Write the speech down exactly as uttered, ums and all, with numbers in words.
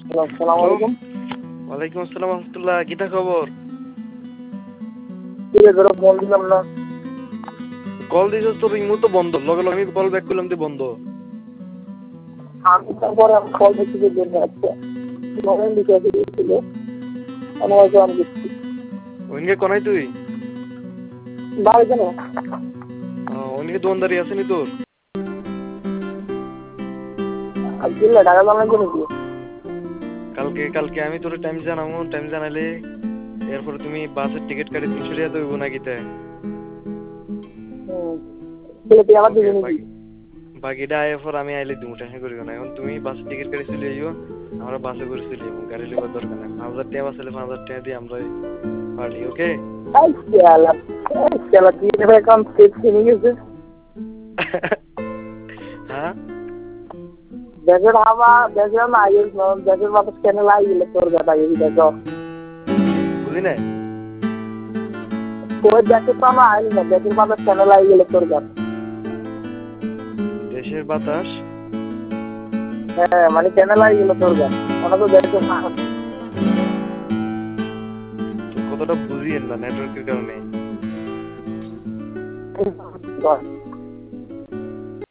আসসালামু আলাইকুম। ওয়ালাইকুম আসসালাম রহমতুল্লাহ। কিতা খবর? কিরে তোরা ফোন দিলাম না? কল দিছিস তোর ইমো তো বন্ধ, লগে লগে আমি কল ব্যাক করলাম তো বন্ধ। আমি তারপরে আমি কল দিচ্ছি যে জন্য আজকে মোবাইল দিকে দিয়েছিল অনেক আমি দিচ্ছি ওইনকে কোনাই তুই? বাড়ি কেন ওইনকে দোকানদারি আছে নি তোর? আর দিলে টাকা জমা করে দিয়ে কালকে কালকে আমি তোর টাইম জানাবো, টাইম জানালে এরপরে তুমি বাসের টিকিট কাটি তিনশো টাকা তো হইব না কিতে? হুম বলে তুই আমার দিবি নাকি? বাকিটা আয়ের পর আমি আইলে দিব, টেনশন করিও না। এখন তুমি বাসের টিকিট কাটি চলে যাইও, আমরা বাসে করে চলে যাবো, গাড়ি লিবার দরকার নাই। পাঁচ হাজার টাকা বাঁচলে পাঁচ হাজার টাকা দিয়ে আমরা পার্টি। ওকে? এই শালা এই শালা তুই এর অ্যাকাউন্ট সেট কিনে গেছে হ্যাঁ দেশের হাওয়া দেশের না আইএস দেশের বাতাস কেন লাগিয়ে গেলে তোর গাটা এই দেখো বুঝলি না? তোর দেশে তো আমরা আইল না, দেশের বাতাস কেন লাগিয়ে গেলে তোর গাটা? দেশের বাতাস হ্যাঁ মানে কেন লাগিয়ে গেলে তোর গান ওটা তো দেশের না কতটা বুঝিয়েন না নেটওয়ার্কের কারণে। বল